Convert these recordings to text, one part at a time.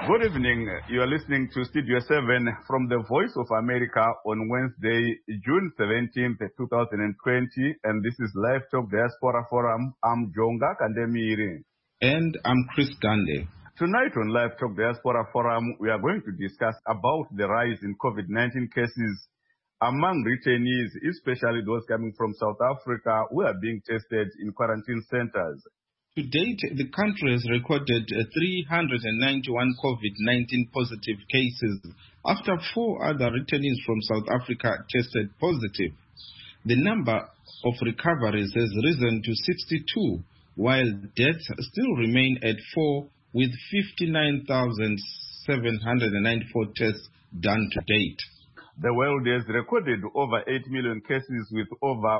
Good evening. You are listening to Studio 7 from the Voice of America on Wednesday, June 17th, 2020. And this is Live Talk Diaspora Forum. I'm Jonga Kandemiri. And I'm Chris Gande. Tonight on Live Talk Diaspora Forum, we are going to discuss about the rise in COVID-19 cases among returnees, especially those coming from South Africa who are being tested in quarantine centers. To date, the country has recorded 391 COVID-19 positive cases after 4 other returnees from South Africa tested positive. The number of recoveries has risen to 62, while deaths still remain at 4, with 59,794 tests done to date. The world has recorded over 8 million cases with over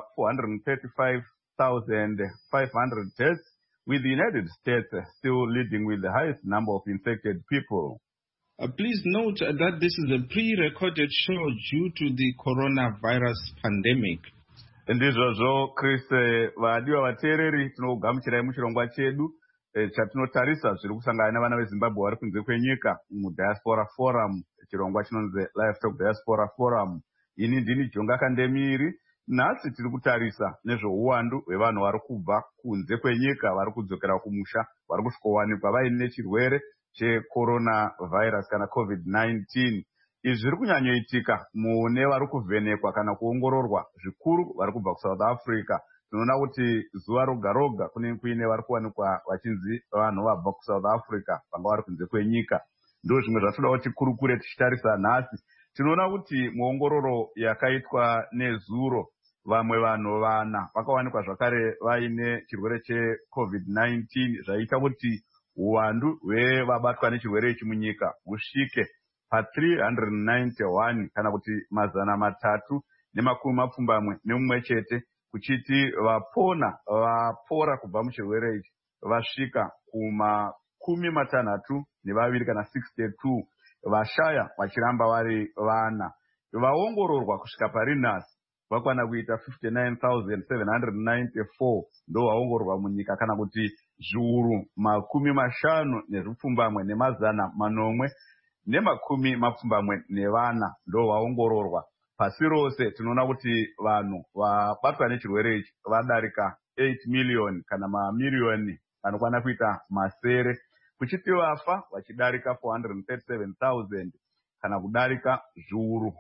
435,500 deaths, with the United States still leading with the highest number of infected people. Please note that this is a pre-recorded show due to the coronavirus pandemic. Ndizvozvo Chris, vadiwa vateereri tinogamuchirai muchirongwa chedu chatinotarisa zviri kusangana nevana veZimbabwe vari kunze kwenyika muDiaspora Forum, chirongwa chinonzi Live Talk Diaspora Forum. Ini ndini Jonga Kandemiri. Nhasi tiri kutarisa nezveuwandu hwevanhu vari kubva kunze kwenyika vari kudzokera kumusha, vari kusvikowanikwa vaine chirwere checoronavirus kana COVID-19. Izvi zviri kunyanyoitika mune vari kuvhenekwa kana kuongororwa zvikuru vari kubva kuSouth Africa. Tinoona kuti zuva roga roga kunenge kuine vari kuwanikwa vachinzi vanhu vabva kuSouth Africa vanga vari kunze kwenyika. Ndo zvimwe zvatoda kuti kurukure tichitarisa nhasi. Tinoona kuti muongororo yakaitwa nezuro, vamwe vanhu vana vakawanikwa zvakare vaine chirwere cheCovid-19, zvaita kuti uwandu hwevabatwa nechirwere ichi munyika husvike pa391 kana kuti 321 chete, kuchiti vapora kubva muchirwere ichi vasvika kuma62 kana 62, vashaya vachiramba vari vana. Vaongororwa kusvika parinhasi vakwana kuita 59,794 ndo vaongororwa munyika, kana kuti zviuru 50,940 ndo vaongororwa. Pasi rose tinoona kuti vanhu vabatwa nechirwere ichi vadarika 8 million kana mamiliyoni anokwana kuita masere, kuchiti vafa vachidarika 437,000 kana kudarika zviuru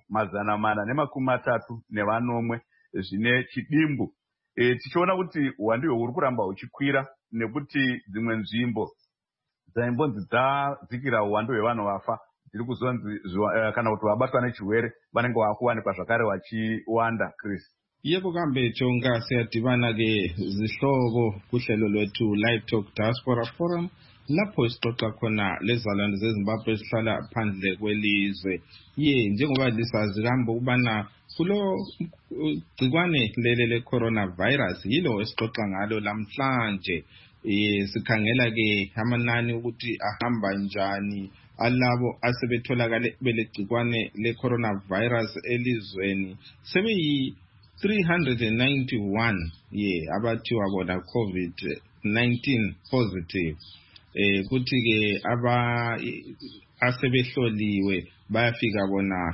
430 zvine chidimbu. Tichiona kuti uwandu huri kuramba huchikwira, nekuti dzimwe nzvimbo dzaimbonzi dzadzikira uwandu hwevanhu vafa dziri kuzonzi kana kuti vabatwa nechirwere vanenge vakuwanikwa zvakare vachiwanda. Chris. Yebo kambe Jonga, siyadibana ke zihlobo kuhlelo lwethu Live Talk Diaspora Forum, lapho sixoxa khona lezalwane zeZimbabwe esihlala phandle kwelizwe. Njengoba lisazi kambe ukubana kulo gcikwane lele le-coronavirus yilo esixoxa ngalo lamhlanje. Sikhangela ke amanani ukuthi ahamba njani alabo asebetholakale belegcikwane le-coronavirus elizweni. Sebeyi 391 abathiwa bona COVID-19 positive. Kuthi ke asebehloliwe bayafika bona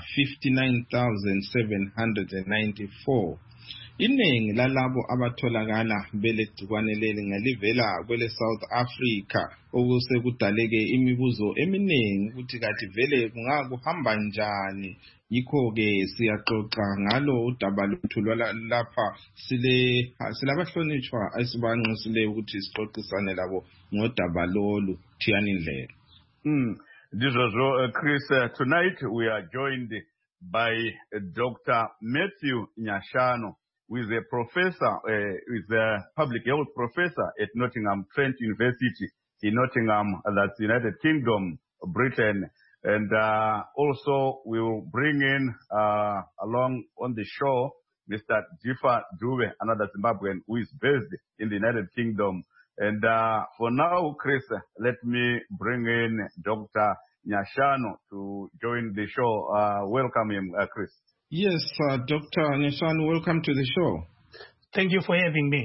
59,794. Iningi lalabo abatholakala belegcikwane leli ngelivela kwele South Africa, okusekudaleke imibuzo eminingi ukuthi kathi vele kungakuhamba njani. Yikho ke siyaxoxa ngalo udaba lwethu lapha silabahlonishwa esibanxusileyo ukuthi sixoxisane labo ngodaba lolu. Thiyani indlela. Ndizvozvo Chris, tonight we are joined by Dr. Matthew Nyashano, who is a professor, is a public health professor at Nottingham Trent University in Nottingham, that's United Kingdom, Britain. And also we will bring in along on the show Mr. Jifa Dube, another Zimbabwean who is based in the United Kingdom. And for now, Chris, let me bring in Dr. Nyashano to join the show. Welcome him, Chris. Yes, Dr. Nyashano, welcome to the show. Thank you for having me.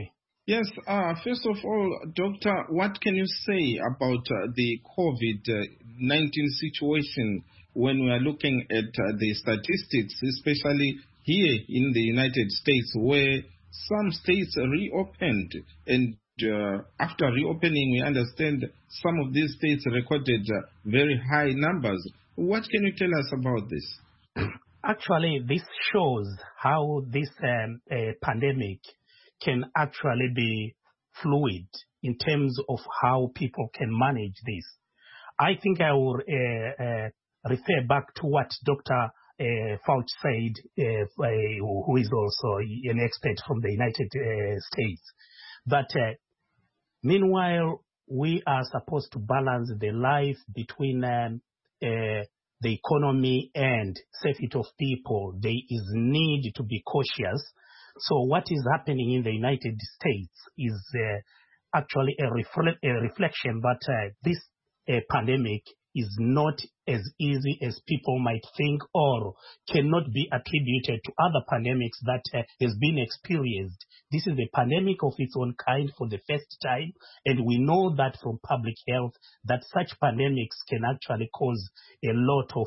Yes, first of all, Doctor, what can you say about the COVID-19 situation when we are looking at the statistics, especially here in the United States, where some states reopened, and after reopening, we understand some of these states recorded very high numbers. What can you tell us about this? Actually, this shows how this pandemic can actually be fluid in terms of how people can manage this. I think I will refer back to what Dr. Fauci said, who is also an expert from the United States, that meanwhile, we are supposed to balance the life between the economy and safety of people. There is need to be cautious. So what is happening in the United States is actually a reflection that this pandemic is not as easy as people might think, or cannot be attributed to other pandemics that has been experienced. This is a pandemic of its own kind for the first time, and we know that from public health that such pandemics can actually cause a lot of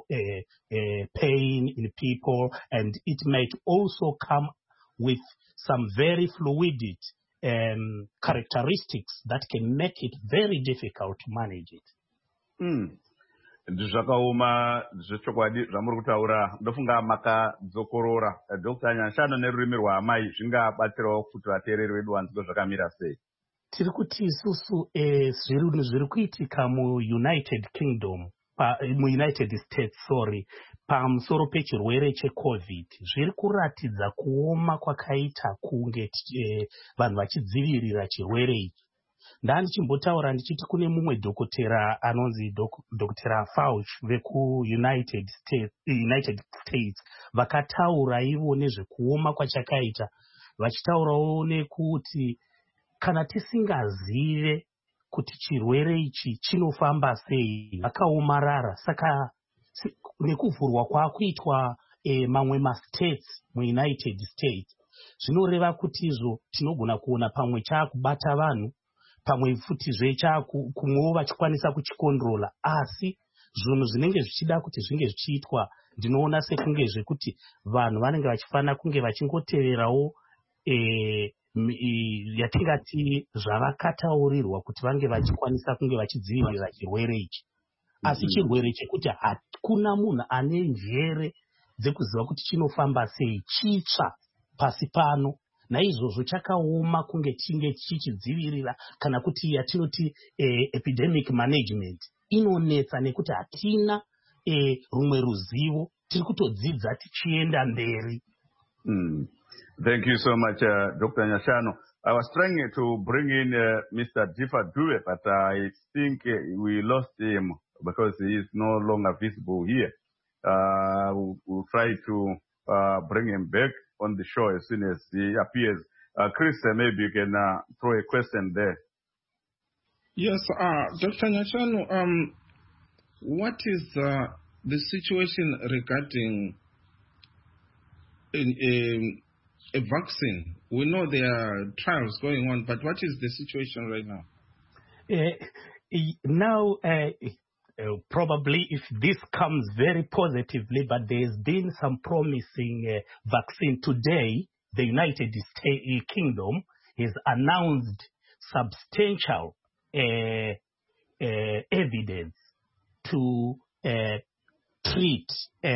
pain in people, and it might also come with some very fluidity characteristics that can make it very difficult to manage it. Zvakaoma zvechokwadi zvamuri kutaura ndofunga makadzokorora. Dr. Nyashano nerurimi rwaamai zvingabatsirawo kuti vateereri vedu vanzwe zvakamira sei? Tiri kuti isusu zvinhu zviri kuitika mu-United States, pamusoro pechirwere cheCovid zviri kuratidza kuoma kwakaita kunge vanhu vachidzivirira chirwere ichi. Ndandichimbotaura ndichiti kune mumwe dhokotera anonzi Dr. Fauci veku-United States vakataura ivo nezvekuoma kwachakaita, vachitaurawo nekuti kana tisingazive kuti chirwere ichi chinofamba sei, vakaomarara. Saka nekuvhurwa kwakuitwa mamwe mastates mu-United States zvinoreva kuti izvo tinogona kuona pamwe chaakubata vanhu, pamwe futizve kumwewo vachikwanisa kuchikondrola, asi zvinhu zvinenge zvichida kuti zvinge zvichiitwa ndinoona sekunge zvekuti vanhu vanenge vachifanira kunge vachingoteverawo yatingati zvavakataurirwa kuti vange vachikwanisa kunge vachidzivirira chirwere ichi. Asi chirwere chekuti hakuna munhu ane njere dzekuziva kuti chinofamba sei, chitsva pasi pano. Naizvozvo chakaoma kunge chinge chichidzivirira kana kuti yatinoti epidemic management inonetsa nekuti hatina rumwe ruzivo, tiri kutodzidza tichienda mberi. Thank you so much, Dr. Nyashano. I was trying to bring in Mr. Jifa Dube, but I think we lost him because he is no longer visible here. We'll try to bring him back on the show as soon as he appears. Chris, maybe you can throw a question there. Yes, Dr. Nyashano, what is the situation regarding a vaccine? We know there are trials going on, but what is the situation right now? Now, probably if this comes very positively, but there's been some promising vaccine today. The United Kingdom has announced substantial evidence to treat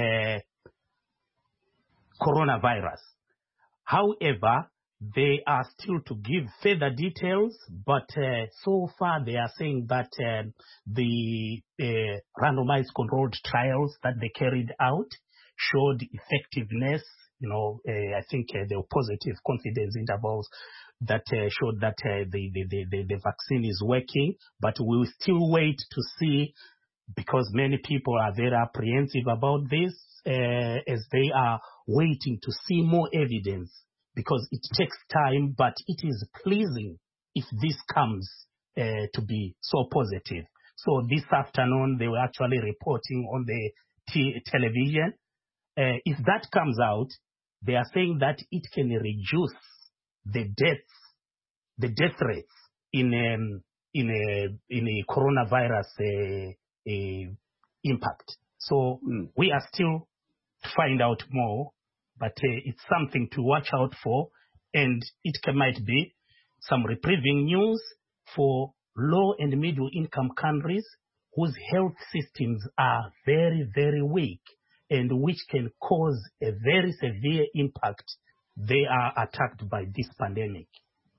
coronavirus. However, they are still to give further details, but so far they are saying that the randomized controlled trials that they carried out showed effectiveness. I think there were positive confidence intervals that showed that the vaccine is working, but we will still wait to see, because many people are very apprehensive about this as they are waiting to see more evidence, because it takes time, but it is pleasing if this comes to be so positive. So this afternoon, they were actually reporting on the television. If that comes out, they are saying that it can reduce the deaths the death rates in a coronavirus impact. So we are still to find out more, but it's something to watch out for, and it might be some reprieving news for low and middle income countries whose health systems are very, very weak and which can cause a very severe impact. They are attacked by this pandemic.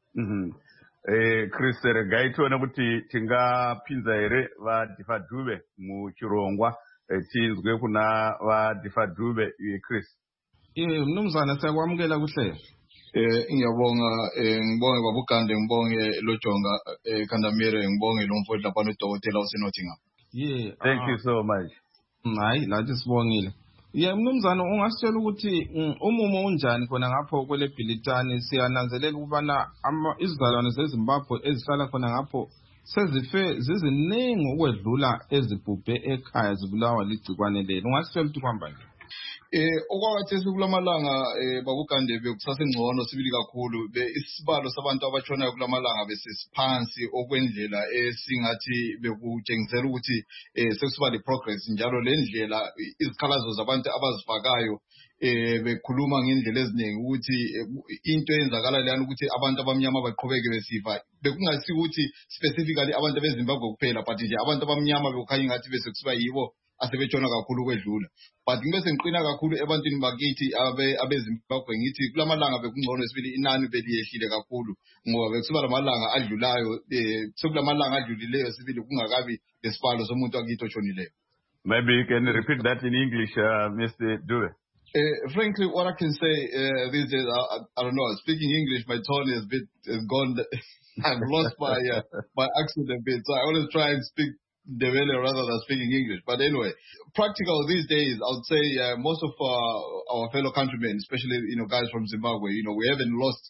Chris regaitona kuti tingapinza ere vadhifadhube muchirongwa tinzwe kuna vadhifadhube Chris. Mnumzana siyakwamukela kuhle. Ngiyabonga ngibonge babugande ngibonge lojonga Kandamire ngibonge lomfowethu lapha nodokotela useNottingham. Thank you so much. Hayi lathi sibongile. Mnumzana ungasitshela ukuthi umumo unjani khona ngapho kwele Bhilitane? Siyananzelela ukubana izizalwane zeZimbabwe ezihlala khona ngapho sezife ziziningi ukwedlula ezibhubhe ekhaya zibulawa ligcikwane leli. Ungasitshela ukuthi kwamba nje? Okwathi kulamalanga babugande bekusasengcono sibili kakhulu isibalo sabantu abatshonayo kulamalanga besiphansi okwendlela esingathi bekutshengisela ukuthi sekusiba le progress njalo le ndlela izikhalazo zabantu abazifakayo bekhuluma ngendlela eziningi ukuthi into eyenzakala lana ukuthi abantu abamnyama baqhubeke besifa bekungasi ukuthi specifically abantu beZimbabwe kuphela but nje abantu abamnyama bekukhanya ngathi bese kusiba yibo asebetshona kakhulu kwedlula. But ngibese ngiqina kakhulu ebantwini bakithi abeZimbabwe ngithi kulamalanga bekungcono sibili inani beliyehlile kakhulu ngoba bekusiba lamalanga adlulayo sekulamalanga adlulileyo sibili kungakabi lesibalo somuntu akithi otshonileyo. Maybe you can repeat that in English, Mr. Dube. Frankly, what I can say these days, I don't know. Speaking English, my tone is gone. I've lost my accent a bit, so I always try and speak Ndebele rather than speaking English. But anyway, practical these days, I would say most of our fellow countrymen, especially guys from Zimbabwe, we haven't lost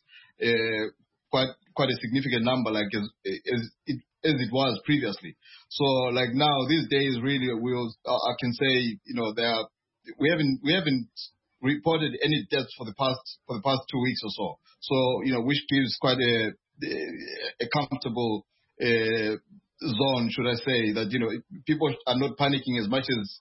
quite a significant number like as it was previously. So like now these days, really, I can say we haven't reported any deaths for the past 2 weeks or so. So which gives quite a comfortable zone, should I say, that people are not panicking as much as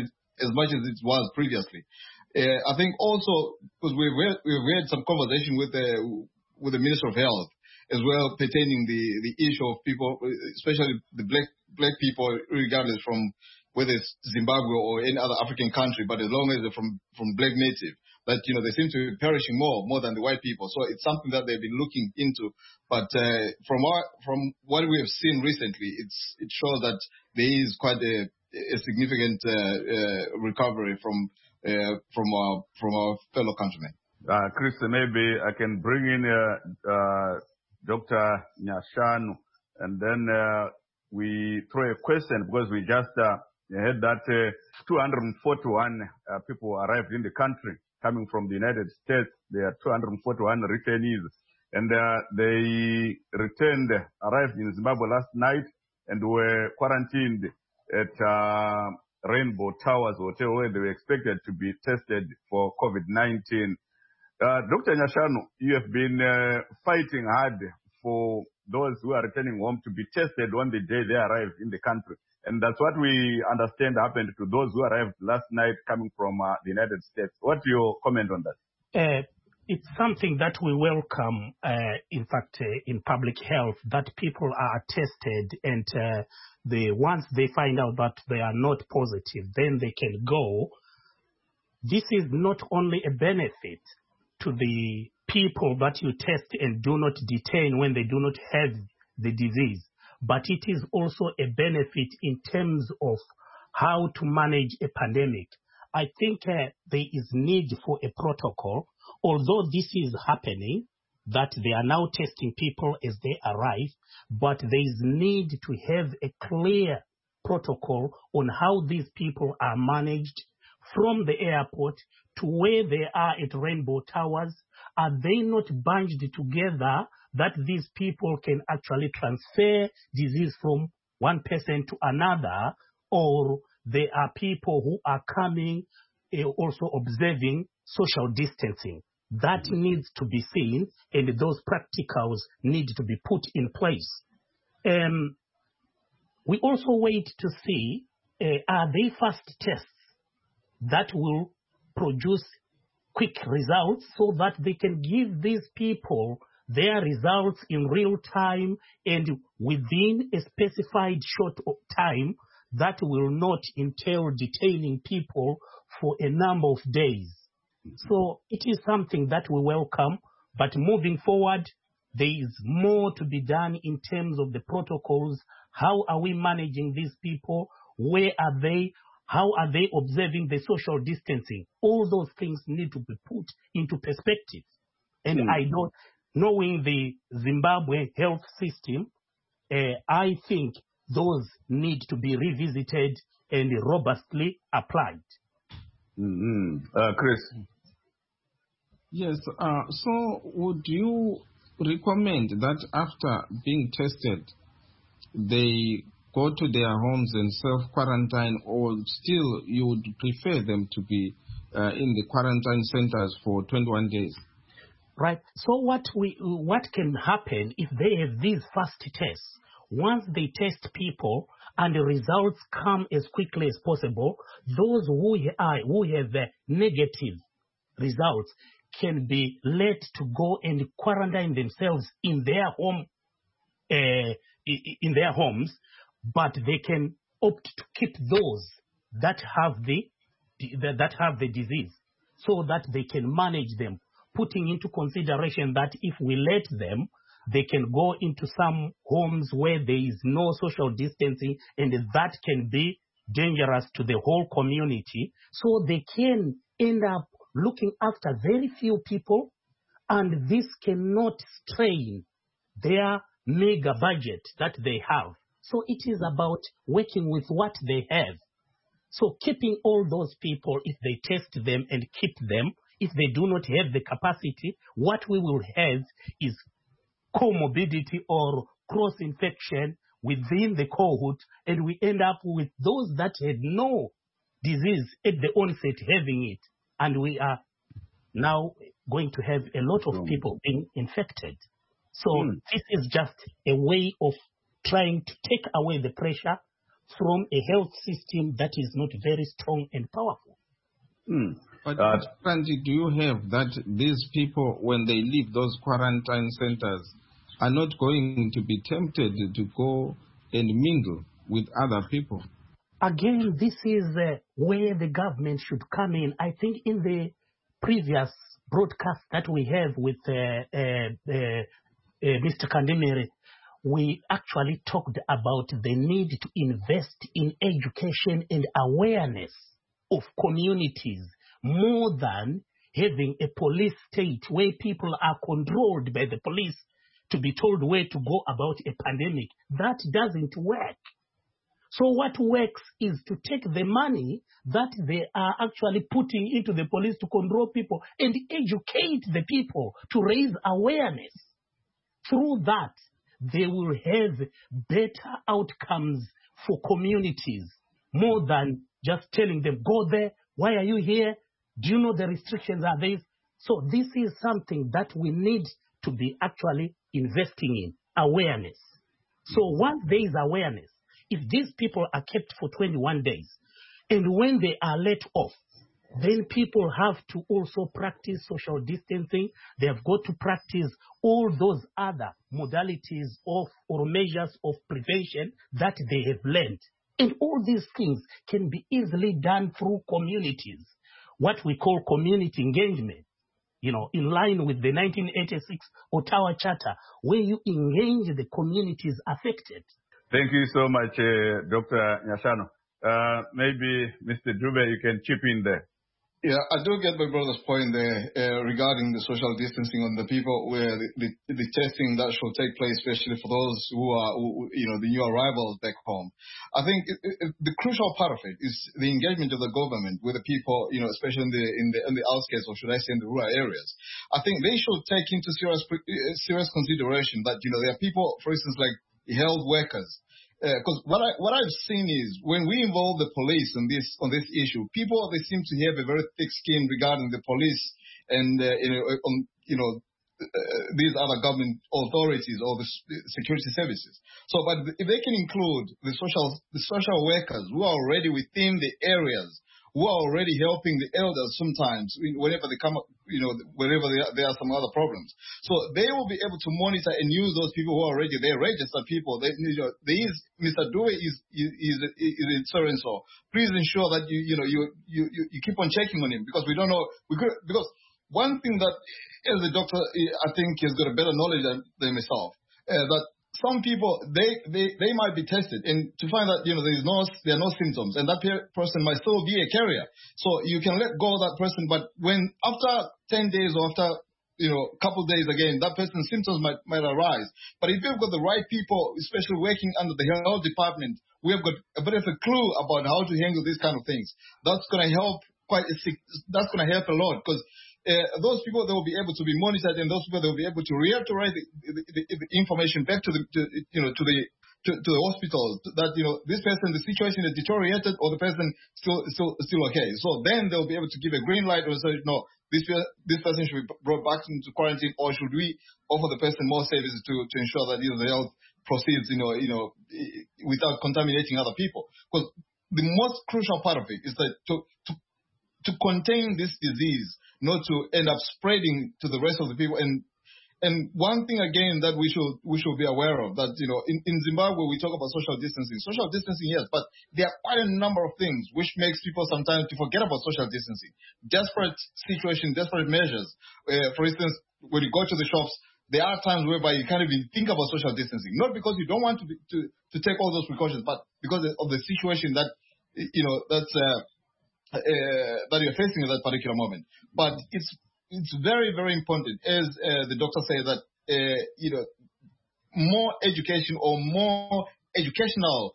it was previously. I think also because we've had some conversation with the Minister of Health as well pertaining the issue of people, especially the black people, regardless from whether it's Zimbabwe or any other African country, but as long as they're from black native, that they seem to be perishing more than the white people. So it's something that they've been looking into. But from what we have seen recently, it shows that there is quite a significant recovery from our fellow countrymen. Chris, maybe I can bring in Dr. Nyashanu, and then we throw a question because we just heard that 241 people arrived in the country coming from the United States. There are 241 returnees, and they arrived in Zimbabwe last night and were quarantined at Rainbow Towers Hotel, where they were expected to be tested for COVID-19. Dr. Nyashanu, you have been fighting hard for those who are returning home to be tested on the day they arrived in the country. And that's what we understand happened to those who arrived last night coming from the United States. What's your comment on that? It's something that we welcome, in fact, in public health, that people are tested, and once they find out that they are not positive, then they can go. This is not only a benefit to the people that you test and do not detain when they do not have the disease, but it is also a benefit in terms of how to manage a pandemic. I think there is need for a protocol, although this is happening, that they are now testing people as they arrive, but there is need to have a clear protocol on how these people are managed from the airport to where they are at Rainbow Towers. Are they not bunched together that these people can actually transfer disease from one person to another, or there are people who are coming also observing social distancing? that needs to be seen, and those practicals need to be put in place. We also wait to see, are they fast tests that will produce quick results so that they can give these people their results in real time and within a specified short time that will not entail detaining people for a number of days. So it is something that we welcome, but moving forward, there is more to be done in terms of the protocols. How are we managing these people? Where are they? How are they observing the social distancing? All those things need to be put into perspective. And I don't, knowing the Zimbabwe health system, I think those need to be revisited and robustly applied. Chris? Yes, so would you recommend that after being tested, they go to their homes and self-quarantine, or still you would prefer them to be in the quarantine centers for 21 days? Right. So what can happen if they have these fast tests? Once they test people and the results come as quickly as possible, those who have negative results can be let to go and quarantine themselves in their home, in their homes, but they can opt to keep those that have the disease, so that they can manage them, putting into consideration that if we let them, they can go into some homes where there is no social distancing, and that can be dangerous to the whole community. So they can end up looking after very few people, and this cannot strain their mega budget that they have. So it is about working with what they have. So keeping all those people, if they test them and keep them, if they do not have the capacity, what we will have is comorbidity or cross-infection within the cohort, and we end up with those that had no disease at the onset having it. And we are now going to have a lot of people being infected. So this is just a way of trying to take away the pressure from a health system that is not very strong and powerful. But Randy, do you have that these people, when they leave those quarantine centers, are not going to be tempted to go and mingle with other people? Again, this is where the government should come in. I think in the previous broadcast that we have with Mr. Kandemere, we actually talked about the need to invest in education and awareness of communities more than having a police state where people are controlled by the police to be told where to go about a pandemic. That doesn't work. So what works is to take the money that they are actually putting into the police to control people and educate the people to raise awareness. Through that, they will have better outcomes for communities, more than just telling them, go there, why are you here? Do you know the restrictions are there? So this is something that we need to be actually investing in, awareness. So once there is awareness, if these people are kept for 21 days, and when they are let off, then people have to also practice social distancing. They have got to practice all those other modalities of or measures of prevention that they have learned. And all these things can be easily done through communities, what we call community engagement, you know, in line with the 1986 Ottawa Charter, where you engage the communities affected. Thank you so much, Dr. Nyashano. Maybe Mr. Dube, you can chip in there. Yeah, I do get my brother's point there regarding the social distancing on the people, where the testing that should take place, especially for those who are, the new arrivals back home. I think the crucial part of it is the engagement of the government with the people, especially in the outskirts, or should I say in the rural areas. I think they should take into serious consideration that, there are people, for instance, like health workers. Because what I've seen is when we involve the police on this issue, people, they seem to have a very thick skin regarding the police and these other government authorities or the security services. So, but if they can include the social workers who are already within the areas, who are already helping the elders sometimes whenever they come up, wherever there are some other problems. So they will be able to monitor and use those people who are already there, registered people. Mr. Dube is in so-and-so. Please ensure that you keep on checking on him, because we don't know, because one thing that, as a doctor, I think has got a better knowledge than myself, that some people, they might be tested and to find that, there are no symptoms, and that person might still be a carrier. So you can let go of that person, but when after 10 days or after, a couple of days again, that person's symptoms might arise. But if you've got the right people, especially working under the health department, we have got a bit of a clue about how to handle these kind of things. That's going to help that's going to help a lot, because those people, they will be able to be monitored, and those people, they will be able to reiterate the information back to the hospitals that this person, the situation is deteriorated, or the person still okay. So then they'll be able to give a green light or say, no, this person should be brought back into quarantine, or should we offer the person more services to ensure that the health proceeds without contaminating other people. Because the most crucial part of it is that to contain this disease, not to end up spreading to the rest of the people. And one thing again that we should be aware of, that in Zimbabwe we talk about social distancing. Social distancing, yes, but there are quite a number of things which makes people sometimes to forget about social distancing. Desperate situations, desperate measures. For instance, when you go to the shops, there are times whereby you can't even think about social distancing, not because you don't want to take all those precautions, but because of the situation that that you're facing at that particular moment. But it's very, very important, as the doctor said, that more education or more educational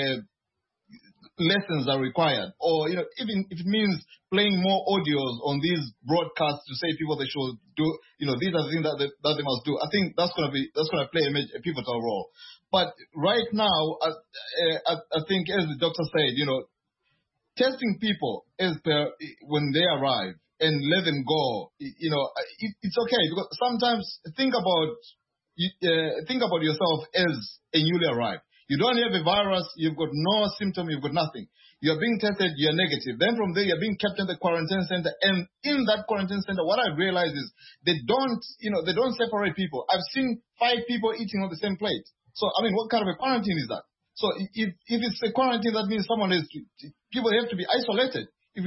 lessons are required, or even if it means playing more audios on these broadcasts to say people they should do, these are the things that they must do. I think that's going to play a pivotal role. But right now, I think, as the doctor said, testing people when they arrive and let them go, it's okay, because sometimes think about yourself as a newly arrived. You don't have a virus, you've got no symptom, you've got nothing. You're being tested, you're negative. Then from there, you're being kept in the quarantine center. And in that quarantine center, what I've realized is they don't separate people. I've seen 5 people eating on the same plate. So, what kind of a quarantine is that? So if it's a quarantine, that means people have to be isolated.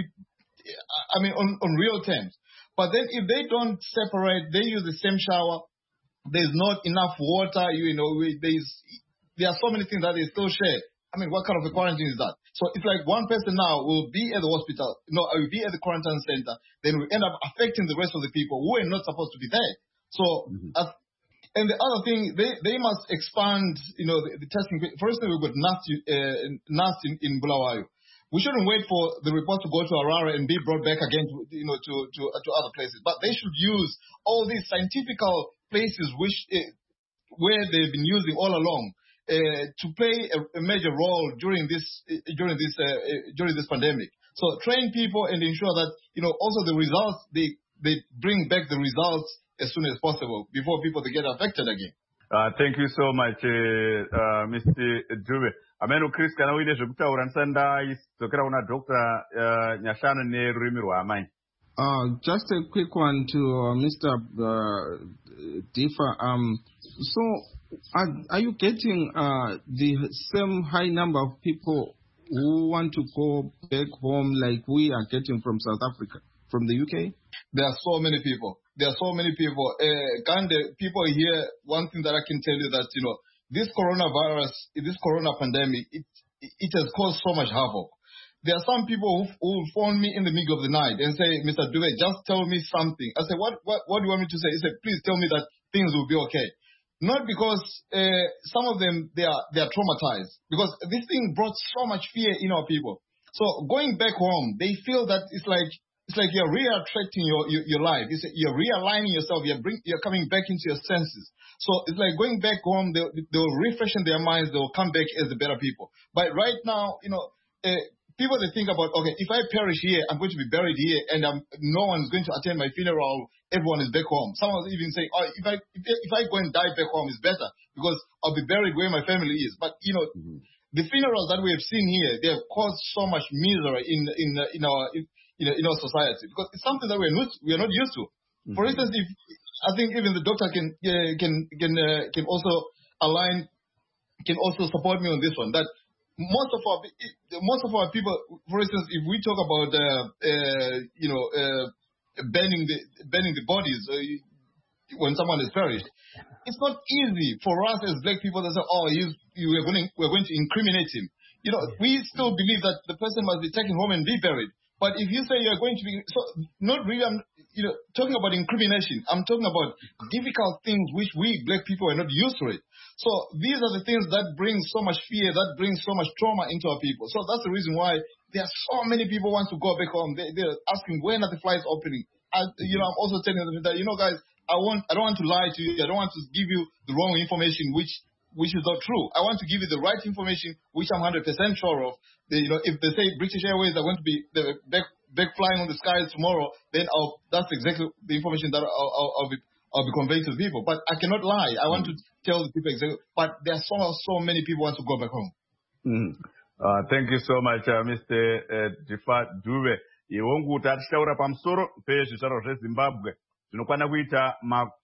On real terms. But then if they don't separate, they use the same shower, there's not enough water, there are so many things that they still share. What kind of a quarantine is that? So it's like one person now will be at the hospital, will be at the quarantine center, then we end up affecting the rest of the people who are not supposed to be there. So, and the other thing, they must expand, the testing. For instance, we've got NAST in Bulawayo. We shouldn't wait for the report to go to Harare and be brought back again to other places. But they should use all these scientific places where they've been using all along to play a major role during this pandemic. So train people and ensure that also the results they bring back the results as soon as possible before people they get affected again. Thank you so much, Mr. Dube. Ameno Chris, kana uine zvekutaura nsanda idzokera kuna Dr. Nyashanu nerurimi rwaamai. Just a quick one to Mr. Difa. So, are you getting the same high number of people who want to go back home like we are getting from South Africa, from the UK? There are so many people. Gandhi, people here, one thing that I can tell you that, this coronavirus, this corona pandemic, it has caused so much havoc. There are some people who phone me in the middle of the night and say, Mr. Dube, just tell me something. I say, what do you want me to say? He said, please tell me that things will be okay. Not because some of them, they are traumatized, because this thing brought so much fear in our people. So going back home, they feel that it's like you're reattracting your life. You're realigning yourself. You're coming back into your senses. So it's like going back home. They'll refresh in their minds. They'll come back as the better people. But right now, people, they think about, okay, if I perish here, I'm going to be buried here, and no one's going to attend my funeral. Everyone is back home. Some will even say, oh, if I go and die back home, it's better because I'll be buried where my family is. But the funerals that we have seen here, they have caused so much misery in our society because it's something that we are not used to. For instance, if I think even the doctor can also align, can also support me on this one. That most of our people, for instance, if we talk about burning the bodies when someone is perished, it's not easy for us as black people to say, oh, we're going to incriminate him. We still believe that the person must be taken home and be buried. But if you say you're going to be, so not really, I'm talking about incrimination. I'm talking about difficult things which we black people are not used to it. So these are the things that bring so much fear, that brings so much trauma into our people. So that's the reason why there are so many people who want to go back home. They're asking, when are the flights opening? I'm also telling them that, guys, I don't want to lie to you. I don't want to give you the wrong information, which is not true. I want to give you the right information, which I'm 100% sure of. If they say British Airways are going to be back flying on the skies tomorrow, then that's exactly the information that I'll be conveying to the people. But I cannot lie. I want to tell the people exactly. But there are so many people who want to go back home. Thank you so much, Mr. Jifat Dube. Iwongu tatishaura pamusoro pezvizvaro zveZimbabwe zvinokwana kuita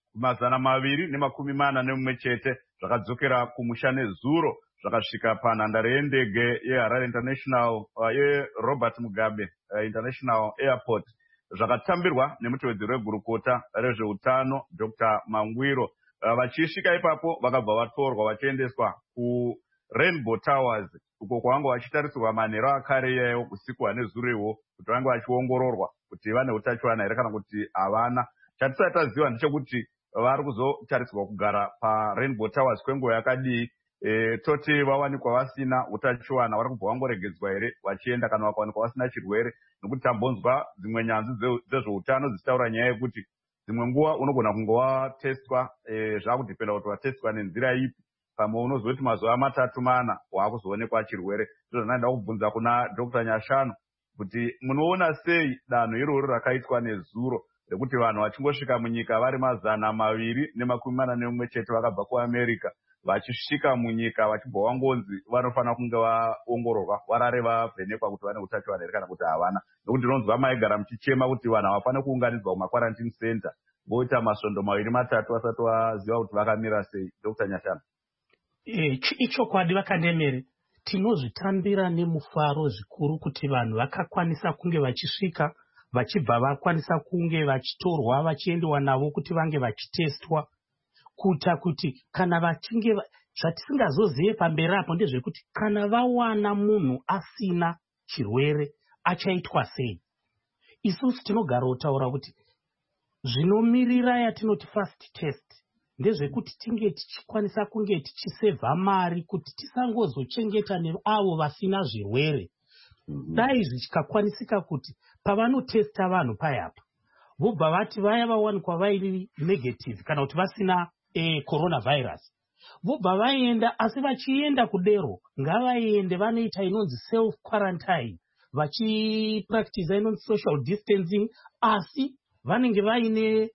241 chete zvakadzokera kumusha nezuro zvakasvika panhandare yendege yeHarare International yeRobert Mugabe International Airport zvakatambirwa nemutevedzeri wegurukota rezveutano Dr. Mangwiro. Vachisvika ipapo vakabva vatorwa vachiendeswa kuRainbow Towers uko kwavanga vachitarisirwa manheru akare iyayo usiku hwanezuro kuti vange vachiongororwa kuti vane utachiwana here kana kuti havana. Chatisati taziva ndechekuti vari kuzotarisirwa kugara paRainbow Towers kwenguva yakadii. Toti vawanikwa vasina utachiwana vari kubva vangoregedzwa here vachienda kana vakawanikwa vasina chirwere, nokuti tambonzwa dzimwe nyanzvi dzezveutano dzichitaura nyaya yekuti dzimwe nguva unogona kunge watestwa zvakudhipenda kuti watestwa nenzira ipi, pamwe unozoti mazuva 3-4 waakuzoonekwa chirwere. Izvo zvinoda kubvunza kuna Dr. Nyashanu kuti munoona sei danho iroro rakaitwa nezuro rekuti vanhu vachingosvika munyika vari 241 chete vakabva kuAmerica vachisvika munyika vachibva vangonzi vanofanira kunge vaongororwa varare vavhenekwa kuti vane utachiwana here kana kuti havana, nokuti ndinonzwa maigara muchichema kuti vanhu havafanira kuunganidzwa kumaquarantine center voita masvondo 2-3 vasati vaziva kuti vakamira sei. Dr. Nyashanu. Ichokwadi vakandemere, tinozvitambira nemufaro zvikuru kuti vanhu vakakwanisa kunge vachisvika vachibva vakwanisa kunge vachitorwa vachiendewa navo kuti vange vachitestwa, kuita kuti kana vachinge zvatisingazozive pamberi apo ndezvekuti kana vawana munhu asina chirwere achaitwa sei. Isusu tinogara kutaura kuti zvinomirira yatinoti first test ndezvekuti tinge tichikwanisa kunge tichisevha mari kuti tisangozochengeta neavo vasina zvirwere. Dai zvichikakwanisika kuti pavanotesta vanhu payapa vobva vati vaya vawanikwa vairi negative kana kuti vasina coronavirus vobva vaenda, asi vachienda kudero ngavaende vanoita inonzi self quarantine vachipractice inonzi social distancing, asi vanenge vaine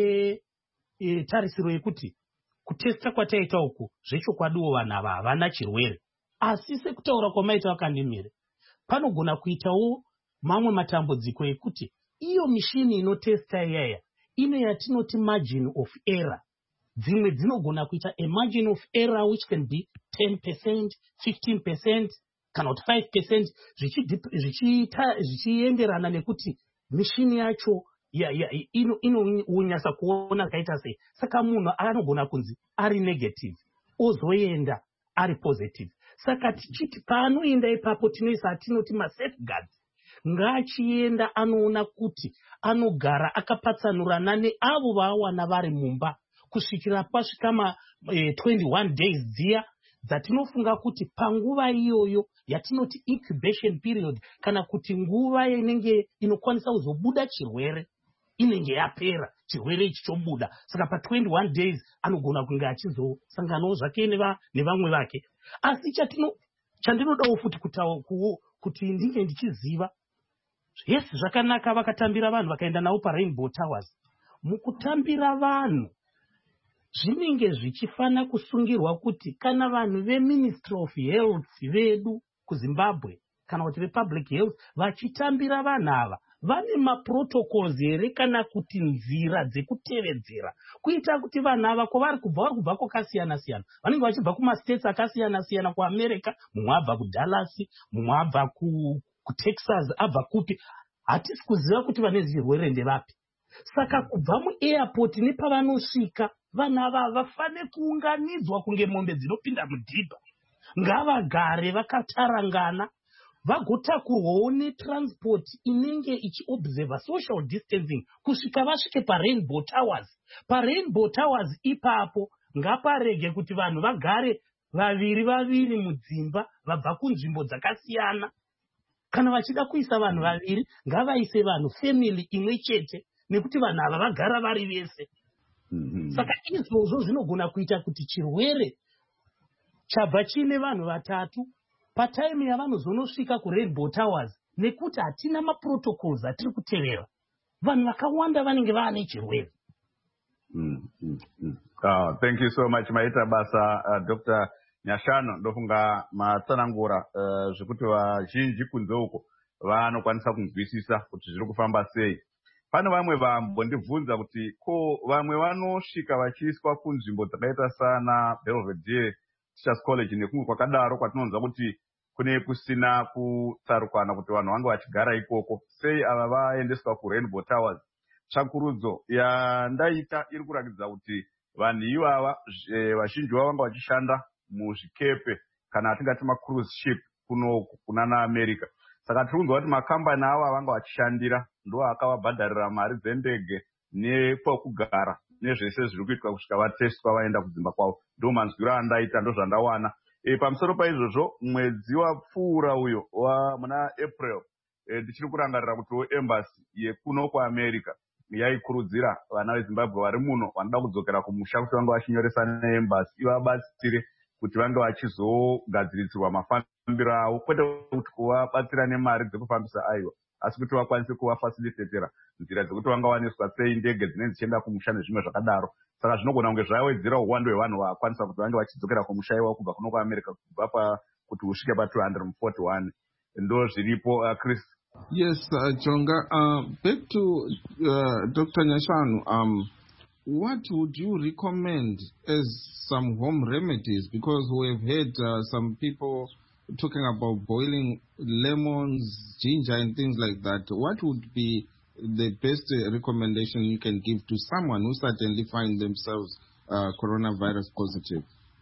tarisiro yekuti kutesta kwataita uku zvechokwadiwo vanhu ava havana chirwere. Asi sekutaura kwamaita vakandemere, panogona kuitawo mamwe matambudziko ekuti iyo mishini inotesta iyaya ine yatinoti margin of error. Dzimwe dzinogona kuita a margin of error which can be 10%, 15%, kana kuti 5% zvichienderana nekuti mishini yacho inonyasa kuona kaita sei. Saka munhu anogona kunzi ari negative ozoenda ari positive. Saka tichiti paanoenda ipapo tinoisa atinoti masafeguards, ngaachienda anoona kuti anogara akapatsanurana neavo vaawana vari mumba kusvikira pasvika 21 days dziya dzatinofunga kuti panguva iyoyo yatinoti incubation period kana kuti nguva inenge inokwanisa kuzobuda chirwere inenge yapera, chirwere ichi chobuda. Saka pa 21 days anogona kunge achizosanganawo zvake nevamwe vake. Asi chandinodawo futi kuti ndinge ndichiziva. Yes, zvakanaka vakatambira vanhu vakaenda navo paRainbow Towers. Mukutambira vanhu zvinenge zvichifana kusungirwa kuti kana vanhu veMinistry of Health vedu kuZimbabwe kana kuti vePublic Health vachitambira vanhu ava vane maprotocols here kana kuti nzira dzekutevedzera kuita kuti vanhu ava kwavari kubva kwakasiyana siyana. Vanenge vachibva kumastates akasiyana siyana kuAmerica, mumwe abva kuDallas, mumwe abva kuTexas, abva kupi. Hatisi kuziva kuti vane zvirwere ndevapi. Saka kubva muairport nepavanosvika vanhu ava vafane kuunganidzwa kunge mombe dzinopinda mudhibha. Ngavagare vakatarangana vagotakurwawo netransport inenge ichiobserva social distancing kusvika vasvike paRainbow Towers. PaRainbow Towers ipapo ngaparege kuti vanhu vagare vaviri mudzimba vabva kunzvimbo dzakasiyana. Kana vachida kuisa vanhu vaviri ngavaise vanhu family imwe chete nekuti vanhu ava vagara vari vese. Saka izvozvo zvinogona kuita kuti chirwere chabva chine vanhu vatatu patime yavanozonosvika kuRainbow Towers nekuti hatina maprotocols atiri kutevera. Vanhu vakawanda vanenge vaane chirwere. Thank you so much. Maita basa Dr. Nyashanu ndofunga matsanangura zvekuti vazhinji kunze uko vanokwanisa kunzwisisa kuti zviri kufamba sei. Pane vamwe vambondibvunza kuti ko vamwe vanosvika vachiiswa kunzvimbo dzakaita sana Belvedere Teachers College nekumwe kwakadaro kwatinonzwa kuti kune kusina kutsarukana kuti vanhu vange vachigara ikoko. Sei ava vaendeswa kuRainbow Towers? Tsvakurudzo yandaita iri kurakidza kuti vanhu ivava vazhinji vavo vanga vachishanda muzvikepe kana atingati macruise ship kunana America. Saka tiri kunzwa kuti makambani ava vanga vachishandira ndo akavabhadharira mari dzendege nekwekugara nezvese zviri kuitwa kusvika vatestwa vaenda kudzimba kwavo. Ndo manzwiro andaita, ndo zvandawana. Pamusoro paizvozvo mwedzi wapfuura uyo muna April ndichiri kurangarira kuti embassy yekuno kuAmerica yaikurudzira vana veZimbabwe vari muno vanoda kudzokera kumusha kuti vange vachinyoresa neembassy ivabatsire kuti vange vachizogadziridzirwa mafambiro avo, kwete kuti kuvabatsira nemari dzekufambisa aiwa, asi kuti vakwanise kuvafacilitatera nzira dzekuti vangawaniswa sei ndege dzinenge dzichienda kumusha nezvimwe zvakadaro. Saka zvinogona kunge zvawedzera uwando hwevanhu vakwanisa kuti vange vachidzokera kumusha iwavo kubva kuno kuAmerica kubva kuti usvike pa241. Ndo zviripo Chris. Yes, Jonga. Back to Dr. Nyashanu. What would you recommend as some home remedies? Because we've heard some people talking about boiling lemons, ginger, and things like that. What would be the best recommendation you can give to someone who suddenly find themselves coronavirus positive?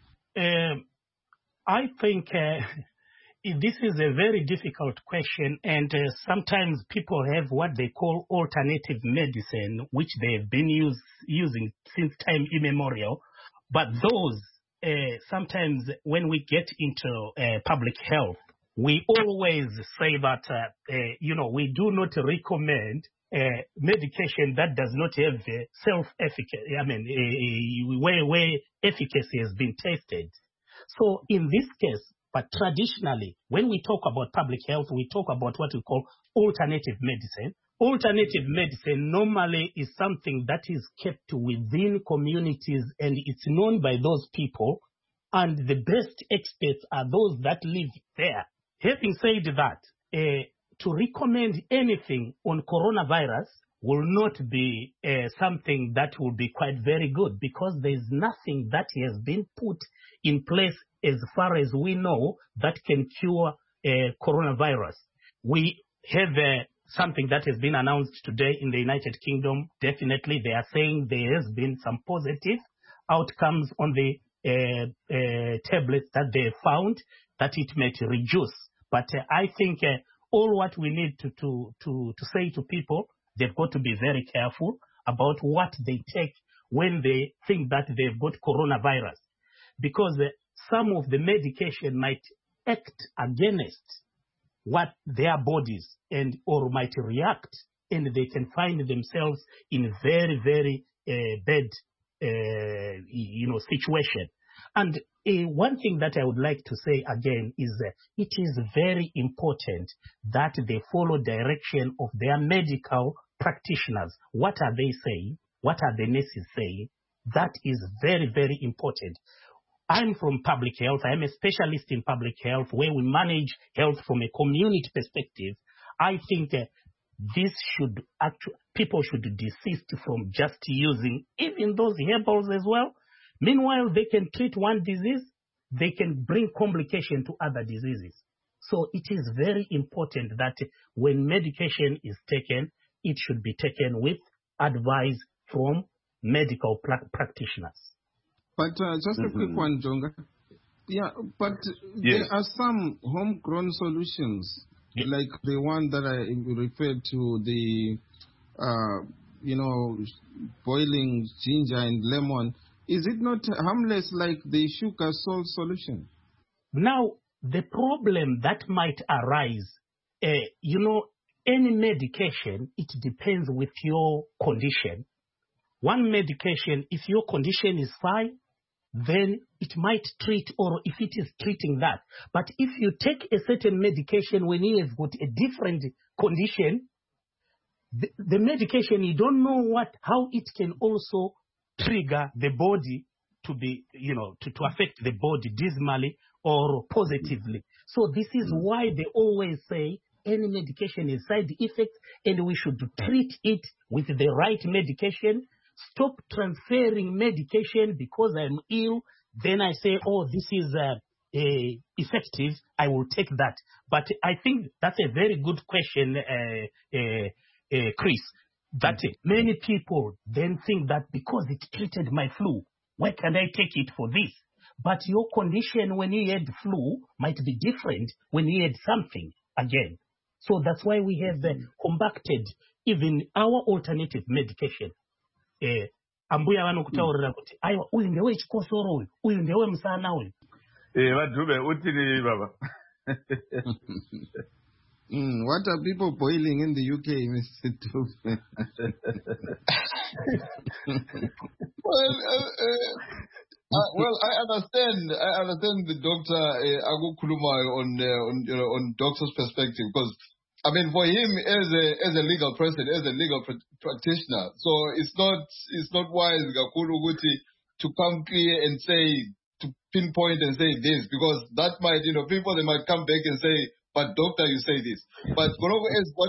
I think this is a very difficult question, and sometimes people have what they call alternative medicine, which they have been using since time immemorial. But those, sometimes when we get into public health, we always say that, we do not recommend medication that does not have self-efficacy, where efficacy has been tested. So in this case, but traditionally, when we talk about public health, we talk about what we call alternative medicine. Alternative medicine normally is something that is kept within communities and it's known by those people, and the best experts are those that live there. Having said that, to recommend anything on coronavirus will not be something that will be quite very good, because there is nothing that has been put in place as far as we know that can cure coronavirus. We have something that has been announced today in the United Kingdom. Definitely they are saying there has been some positive outcomes on the tablets that they found, that it might reduce. But I think all what we need to say to people, they've got to be very careful about what they take when they think that they've got coronavirus, because some of the medication might act against what their bodies or might react, and they can find themselves in very, very bad situation. And one thing that I would like to say again is it is very important that they follow direction of their medical practitioners. What are they saying? What are the nurses saying? That is very, very important. I'm from public health. I'm a specialist in public health where we manage health from a community perspective. I think this should people should desist from just using even those herbals as well. Meanwhile, they can treat one disease, they can bring complication to other diseases. So it is very important that when medication is taken, it should be taken with advice from medical practitioners. But just a quick one, Jonga. Yeah, but there are some homegrown solutions, like the one that I referred to, the, boiling ginger and lemon. Is it not harmless like the sugar salt solution? Now, the problem that might arise, any medication, it depends with your condition. One medication, if your condition is fine, then it might treat, or if it is treating that. But if you take a certain medication when you have got a different condition, the medication, you don't know how it can also trigger the body to be, to affect the body dismally or positively. So this is why they always say any medication is side effects, and we should treat it with the right medication. Stop transferring medication because I'm ill. Then I say, oh, this is effective. I will take that. But I think that's a very good question, Chris. That many people then think that because it treated my flu, why can I take it for this? But your condition when you had flu might be different when you had something again. So that's why we have compacted even our alternative medication. Ambuya vanokutaurira kuti aiwa uyu ndewe chikosoro uyu ndewe musana uyu. Vadhube utini baba. What are people boiling in the UK, Mr. Dube? Well, I understand the doctor Agu Kuluma on doctor's perspective, because I mean, for him as a legal person, as a legal practitioner, so it's not wise Gakulu to come clear and say, to pinpoint and say this, because that might, people, they might come back and say, but doctor, you say this. But it all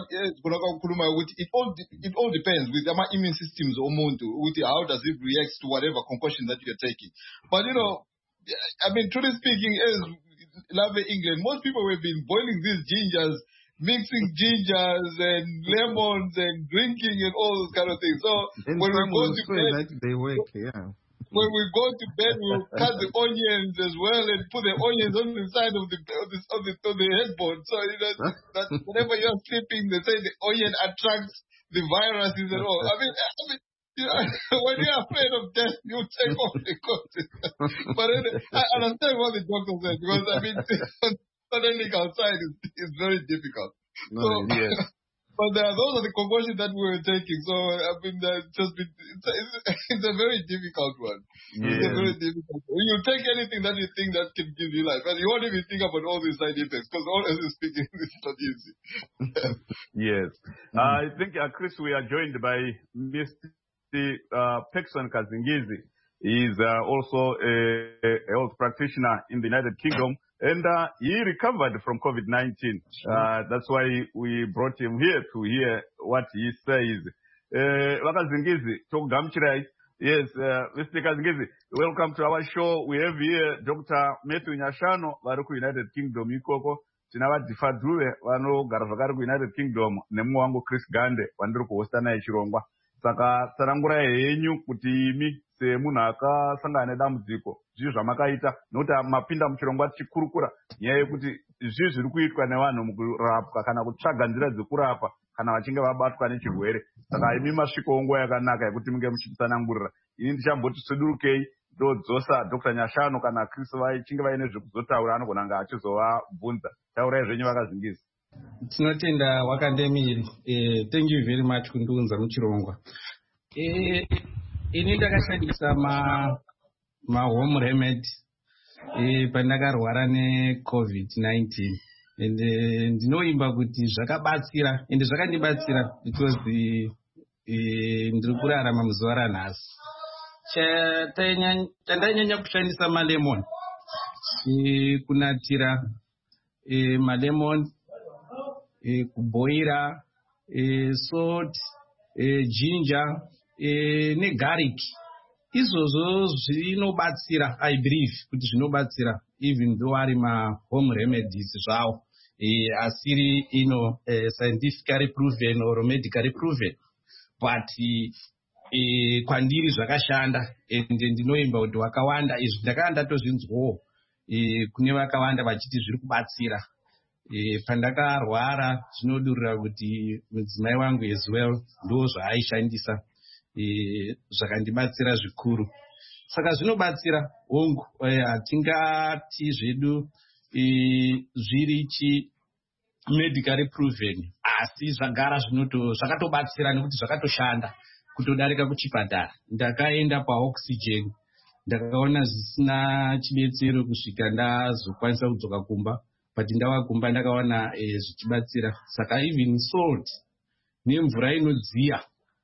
depends with our immune systems or how does it react to whatever concoction that you're taking. But I mean, truly speaking, as Love England, most people have been boiling these gingers, mixing gingers and lemons and drinking and all those kind of things. So and when we go to bed, they work, yeah. When we go to bed, we'll cut the onions as well and put the onions on the side of the headboard. So that whenever you're sleeping, they say the onion attracts the viruses and all. I mean, when you're afraid of death, you take off the coat. But I understand what the doctor said, because I mean, suddenly outside is very difficult. Yes. But those are the conclusions that we were taking. So, I mean, it's a very difficult one. Yeah. It's a very difficult one. You take anything that you think that can give you life, and you won't even think about all these side effects, because all of this speaking is not easy. Yes. I think, Chris, we are joined by Mr. Pexon Kazingizi. He is also a health practitioner in the United Kingdom. And he recovered from COVID-19. That's why we brought him here to hear what he says. Wakazingizi, Togamchirai. Yes, Mr. Kazingizi, welcome to our show. We have here Dr. Matthew Nyashano, Varuku United Kingdom, Ikoko. Tinava Difadue, Vano Garavagaru United Kingdom, Nemuango Chris Gande, Vanduku Ostana Chirongwa. Saka sarangura yenyu kuti imi semunhu akasangana nedambudziko zvizvo zvamakaita nokuti mapinda muchirongwa tichikurukura nyaya yekuti izvi zviri kuitwa nevanhu mukurapwa kana kutsvaga nzira dzekurapa kana vachinge vabatwa nechirwere. Saka imi masvikowo nguva yakanaka yekuti munge muchitsanangurira. Ini ndichamboti sudurukei ndodzosa Dr. Nyashano kana Chris vachinge vaine zvekuzotaura anogona kunge achizovabvunza. Taurai zvenyu Vakazingizi. Tinotenda Wakandemiri. Thank you very much kundiunza muchirongwa. Ini ndakashandisa ma home remedy pandakarwara neCovid-19 ende ndinoimba kuti zvakabatsira ende zvakandibatsira because ndiri kurarama muzuva ranhasi. Chandanyanya kushandisa malemon kunatira malemon, kuboira, salt, ginger negarlic. Izvozvo zvinobatsira, I believe kuti zvinobatsira, even though ari home remedies zvawo asiri scientifically proven or medically proven, but kwandiri zvakashanda ende ndinoimba kuti wakawanda izvi ndakanga ndatozvinzwawo kune vakawanda vachiti zviri kubatsira. Pandakarwara zvinodurura kuti mudzimai wangu as well ndo zvaaishandisa, zvakandibatsira zvikuru. Saka zvinobatsira hongu, hatingati zvedu zviri medically proven, asi zvagara zvakatobatsira nekuti zvakatoshanda kutodarika kuchipatara. Ndakaenda paoxygen ndakaona zvisina chibetsero kusvika ndazokwanisa kudzoka kumba, but ndava kumba ndakaona zvichibatsira. Saka even salt nemvura inodziya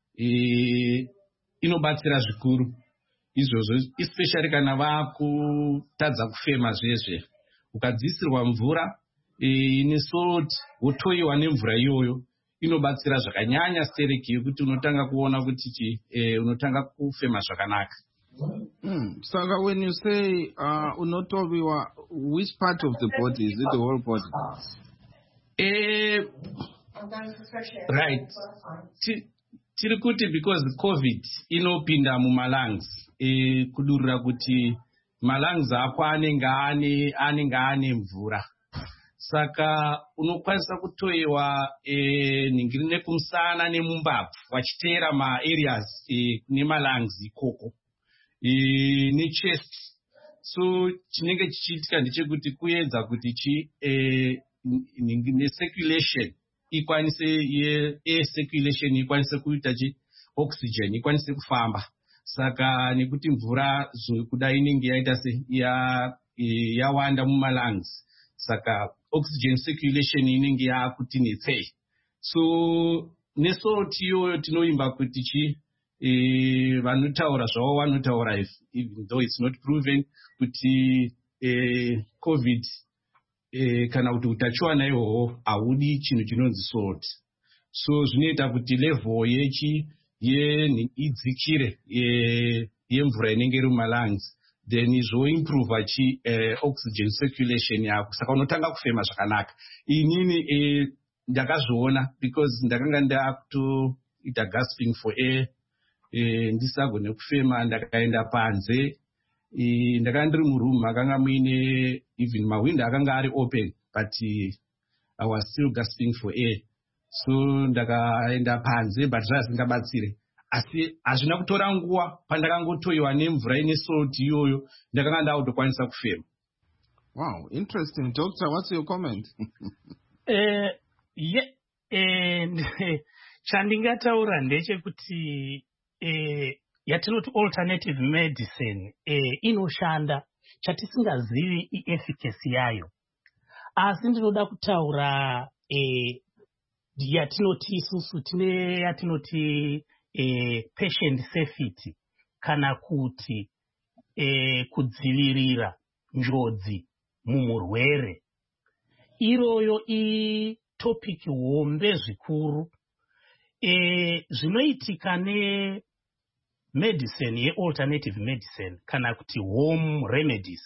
inobatsira zvikuru izvozvo, especially kana vakutadza kufema zvezve. Ukadzisirwa mvura ine salt wotoiwa nemvura iyoyo inobatsira zvakanyanya stereki yekuti unotanga kuona kuti unotanga kufema zvakanaka. So when you say unotoviwa, which part of the body? Is it the whole body? Right. Tiri kuti because COVID inopinda mumalungs, kudurura kuti malungs ako anenge ane mvura. Saka unokwanisa kutoiwa ningiri nekumusana nemumbabvu vachiteera maareas kune malungs ikoko nechest. So chinenge chichiitika ndechekuti kuedza kuti necirculation ikwanise air circulation ikwanise kuita oxygen ikwanise kufamba. Saka nekuti mvura kudai inenge yaita yawanda mumalungs, saka oxygen circulation inenge yakuti netsei. So nesalt iyoyo tinoimba kuti vanotaura zvavo vanotaura, even though it's not proven, kuti COVID kana kuti utachiwana ihwohwo haudi chinhu chinonzi salt. So zvinoita kuti level idzikire yemvura inenge iri mumalungs, then zvoimprove oxygen circulation yako, saka unotanga kufema zvakanaka. Inini ndakazviona because ndakanga ndakutoita gasping for air, ndisagone kufema, ndakaenda panze, ndakanga ndiri muroom makanga muine even mawindow akanga ari open, but I was still gasping for air. So ndakaenda panze, but zvazingabatsire. Asi hazvina kutora nguva pandakangotoiwa nemvura ine salt iyoyo ndakanga ndakutokwanisa kufema. Wow, interesting. Doctor, what's your comment? Chandingataura ndechekuti yatinoti alternative medicine inoshanda, chatisingazivi efficacy yayo. Asi ndinoda kutaura yatinoti isusu tine yatinoti patient safety, kana kuti kudzivirira njodzi mumurwere. Iroyo topic hombe zvikuru. Zvinoitika medicine alternative medicine kana kuti home remedies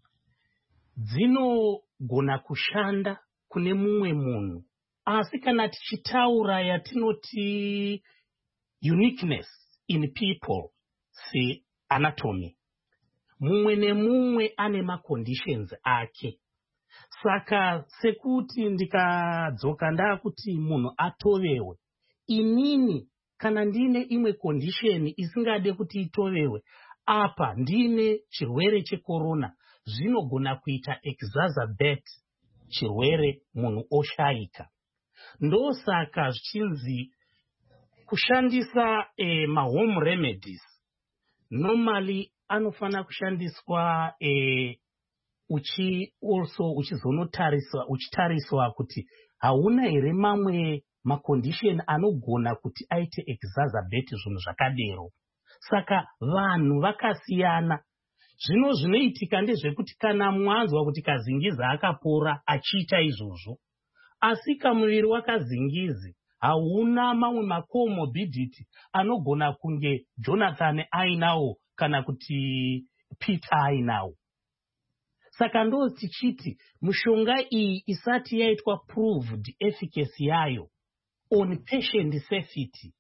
dzinogona kushanda kune mumwe munhu, asi kana tichitaura yatinoti uniqueness in people, see anatomy, mumwe nemumwe ane maconditions ake. Saka sekuti ndikadzoka ndakuti munhu atovewe, inini kana ndine imwe condition isingade kuti itovewe, apa ndine chirwere checorona, zvinogona kuita exacerbate chirwere munhu oshaika. Ndosaka zvichinzi kushandisa home remedies normally anofana kushandiswa uchitariswa kuti hauna here mamwe macondition anogona kuti aite exacerbate zvinhu zvakadero. Saka vanhu vakasiyana. Zvino zvinoitika ndezvekuti kana mwanzwa kuti Kazingizi akapora achiita izvozvo, asi kamuviri wakazingizi hauna mamwe macomorbidity anogona kunge Jonathan ainawo kana kuti Peter ainawo. Saka ndo tichiti mishonga iyi isati yaitwa proved efficacy yayo on patient safety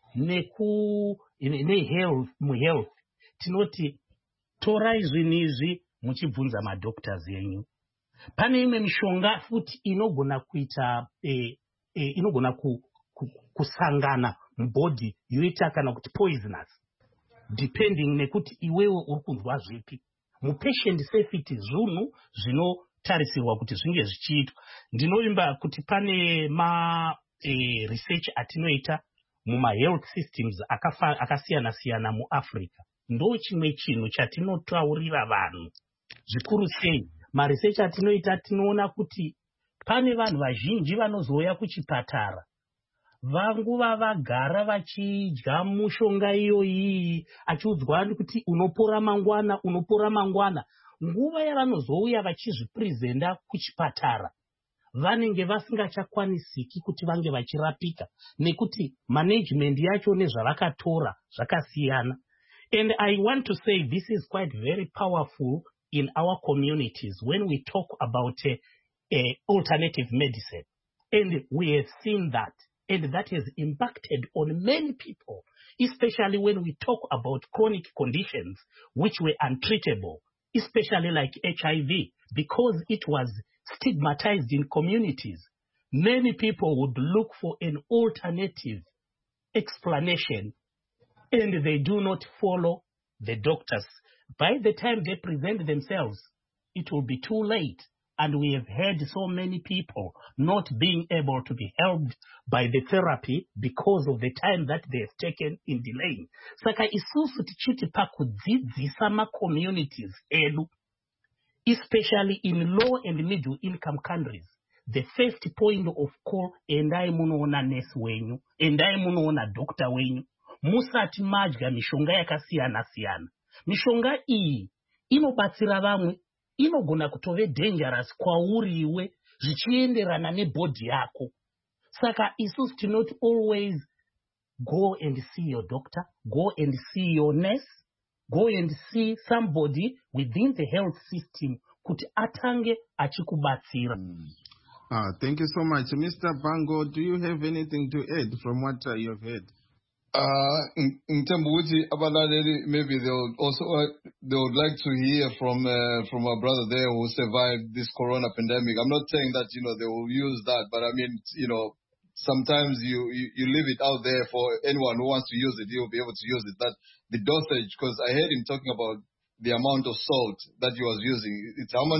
muhealth, tinoti torai zvinizvi muchibvunza madoctors yenyu. Pane imwe mishonga futi inogona kuita inogona kusangana mubody yoita kana kuti poisonous, depending nekuti iwewe uri kunzwa zvipi. Mupatient safety zvinhu zvinotarisirwa kuti zvinge zvichiitwa. Ndinovimba kuti pane research atinoita health systems akasiyana siyana muAfrica. Ndo chimwe chinhu chatinotaurira vanhu zvikuru sei. Research atinoita tinoona kuti pane vanhu vazhinji vanozouya kuchipatara vanguva vagara vachidya mushonga iyoyi achiudzwa kuti unopora mangwana. Nguva yavanozouya vachizvipresenta kuchipatara vanenge vasingachakwanisiki kuti vange vachirapika nekuti management yacho nezvavakatora zvakasiyana. And I want to say this is quite very powerful in our communities when we talk about alternative medicine. And we have seen that. And that has impacted on many people, especially when we talk about chronic conditions which were untreatable, especially like HIV, because it was stigmatized in communities. Many people would look for an alternative explanation and they do not follow the doctors. By the time they present themselves, it will be too late. And we have heard so many people not being able to be helped by the therapy because of the time that they have taken in delaying. Saka isusu tichiti pakudzidzisa communities edu, especially in low and middle income countries. The first point of call, endai munoona nurse wenyu, endai munoona doctor wenyu. Musati madya mishonga yakasiyana siyana. Mishonga iyi inobatsira vamwe, inogona kutove dangerous kwauriwe zvichienderana nebody yako. Saka isusu tinoti always go and see your doctor, go and see your nurse, go and see somebody within the health system kuti atange achikubatsira. Thank you so much. Mr. Bango, do you have anything to add from what you have heard? In Tembuti, maybe they would like to hear from our brother there who survived this corona pandemic. I'm not saying that they will use that, but I mean sometimes you leave it out there for anyone who wants to use it. He'll be able to use it. That the dosage, because I heard him talking about the amount of salt that he was using. It's how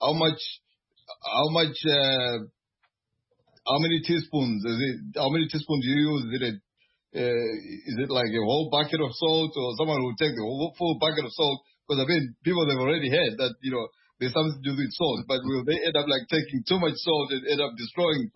many teaspoons is it? How many teaspoons do you use? Is it like a whole bucket of salt, or someone will take the whole full bucket of salt? Because I mean, people have already heard that there's something to do with salt, but will they end up like taking too much salt and end up destroying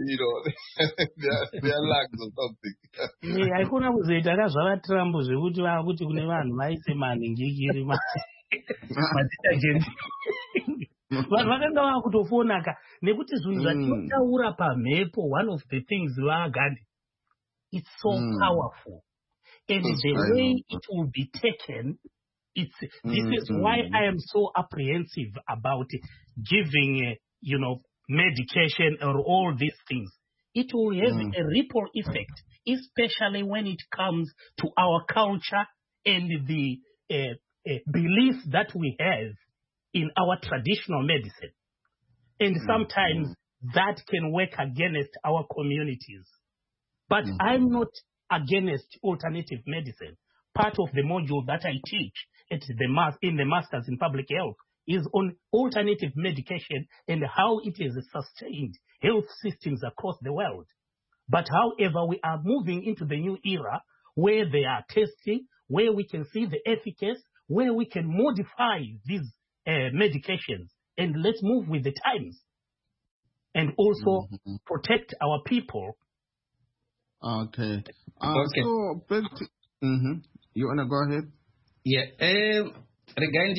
their lungs or something? Haikuna kuzoita kazvavatrump zvekuti vakuti kune vanhu vaise manhingikiri madetagenti. Vanhu vakanga vakutofona nekuti zvinhu zvatinotaura pamhepo, one of the things vagadi, it's so powerful. And the way it will be taken, this is why I am so apprehensive about giving, medication or all these things. It will have a ripple effect, especially when it comes to our culture and the beliefs that we have in our traditional medicine. And sometimes that can work against our communities. But I'm not against alternative medicine. Part of the module that I teach in the Masters in Public Health is on alternative medication and how it has sustained health systems across the world. But however, we are moving into the new era where they are testing, where we can see the efficacy, where we can modify these medications and let's move with the times and also protect our people. Okay. Okay. So, you want to go ahead? Yeah. Regarding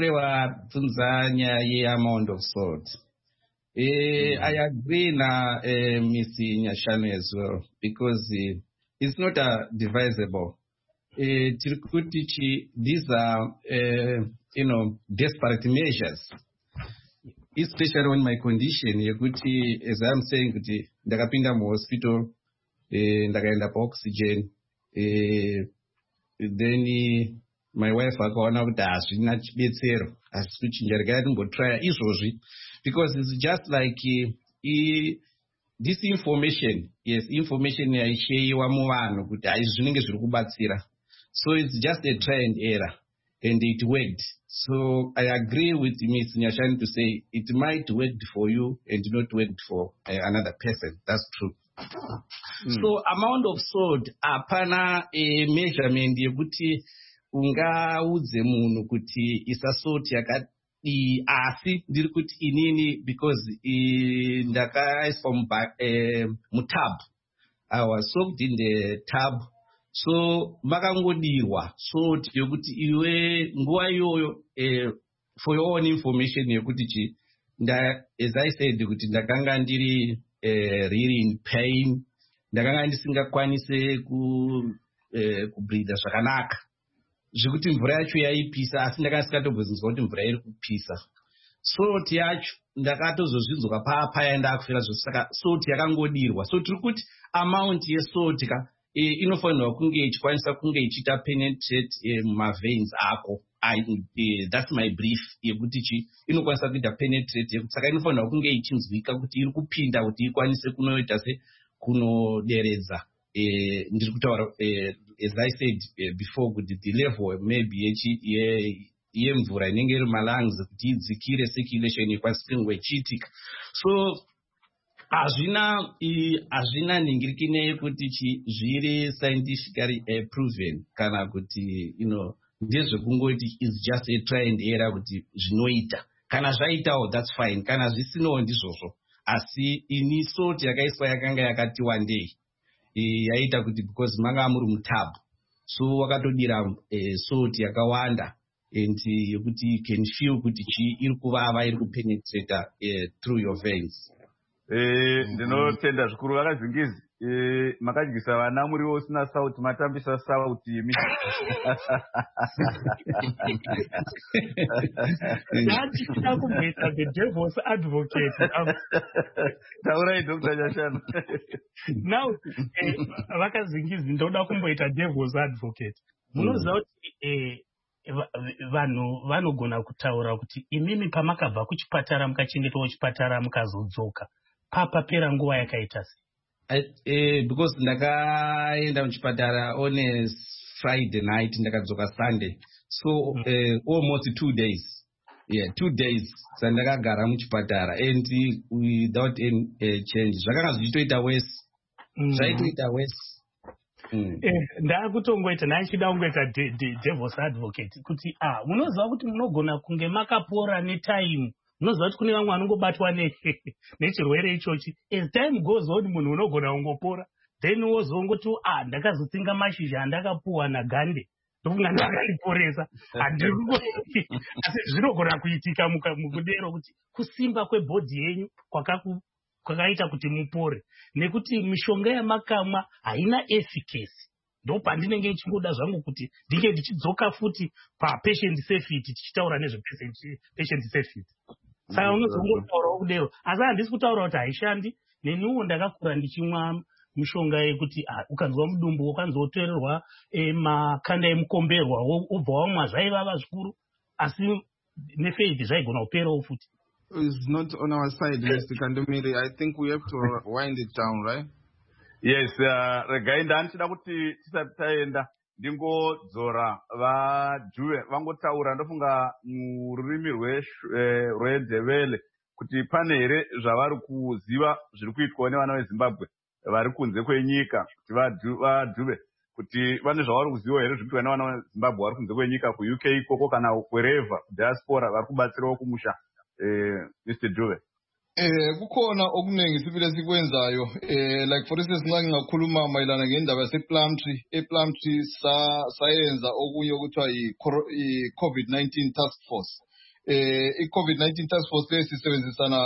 the amount of salt. I agree na Miss Nyashanu as well, because it's not divisible. These are, desperate measures, especially on my condition. As I'm saying, ndakapinda mu hospital, ndakaenda pa oxygen, then my wife akaona kuti hazvina chibetsero, asi kuchinja regai timbotry izvozvi, because it's just like this information, yes, information yaishayiwa muvanhu kuti haizvi zvinenge zviri kubatsira. So it's just a try and error, and it worked. So I agree with Ms. Nyashanu to say it might work for you and not work for another person. That's true. So amount of salt, apana measurement yekuti ungaudze munhu kuti isa salt yakati, asi ndiri kuti inini, because ndakaiswa mutab. I was soaked in the tub. So makangodirwa salt yokuti iwe nguva iyoyo, for your own information yekuti as I said kuti ndakanga ndiri really in pain, ndakanga ndisingakwanise kubreatha zvakanaka, zvekuti mvura yacho yaipisa, asi ndakanga ndisingatombozvinzwa kuti mvura iri kupisa. Salt yacho ndakatozozvinzwa paya ndakufira zvose, saka salt yakangodirwa. So tiri kuti amount yesalt inofanirwa kunge ichikwanisa kunge ichiita penetrate mumaveins ako. That's my brief yekuti inokwanisa kuita penetrate yekuti saka inofanirwa kunge ichinzwika kuti iri kupinda kuti ikwanise kunoita kunoderedza. Ndiri kutaura as I said before kuti the level maybe yemvura inenge iri malungs kuti idzikire circulation ikwanise kunge ichiitika. So hazvina ningirikine yekuti zviri scientifically proven kana kuti ndezvekungoti is just a try and error kuti zvinoita. Kana zvaitawo that's fine, kana zvisinowo ndizvozvo. Asi ini salt yakaiswa yakanga yakati one day yaita kuti because manga muri mutab, so wakatodira salt yakawanda, and yekuti you can feel kuti iri kuvava, iri kupenetrate through your veins. Ndinotenda zvikuru vakazingizi. Makadyisa vana muriwo usina sauti, matambisa sauti imi. Ndachida kumboita the devil's advocate. Taurai Dr. Nyashanu. Now, vakazingizi ndoda kumboita devil's advocate. Munoziva kuti vanhu vanogona kutaura kuti imimi pamakabva kuchipatara mukachengetwa kuchipatara mukazodzoka, papera nguva yakaita sei? Because ndakaenda muchipatara on a Friday night, ndakadzoka Sunday, so almost 2 days. Yeah, 2 days sandakagara muchipatara and without any change. Zvakanga zvichitoita worse. Zvaitoita worse. Ndakutongoita nachida kungoita devil's advocate kuti munoziva kuti munogona kunge makapora netime. Munoziva kuti kune vamwe vanongobatwa nechirwere ichochi. As time goes on munhu unogona kungopora, then wozongoti ndakazotsenga mashizha andakapuwa nagande ndofunga ndakaliporesa. Asi zvinogona kuitika mukudero kuti kusimba kwebhodhi yenyu kwakaita kuti mupore, nekuti mishonga yamakamwa haina efficacy. Ndo pandinenge nchingoda zvangu kuti ndinge ndichidzoka futi patient safety, tichitaura nezvepatient safety. Saka unozongotaurawo kudero, asi handisi kutaura kuti haishandi. Neniwo ndakakura ndichimwa mishonga yekuti ukanzwa mudumbu ukanzotorerwa makanda emukomberwa obva wamwa zvaivava zvikuru, asi nefaith zvaigona kuperawo futi. Is not on our side, Mr. Kandumiri. I think we have to wind it down, right? Yes, regai ndanchida kuti tisati taenda ndingodzora vajuve vangotaura. Ndofunga mururimi rwenzevele kuti pane here zvavari kuziva zviri kuitwa nevana veZimbabwe vari kunze kwenyika, kuti vajuve kuti vane zvavari kuziva here zviri kuitwa nevana veZimbabwe vari kunze kwenyika, kuUK ikoko kana wherever diaspora vari kubatsirawo kumusha. Mr. Dube? Kukhona okuningi sibile sikwenzayo like for instance nxa ngingakhuluma mayelana ngendaba yasePlumtree ePlumtree sayenza okunye okuthiwa i-COVID-19 task force i-COVID-19 task force le sisebenzisana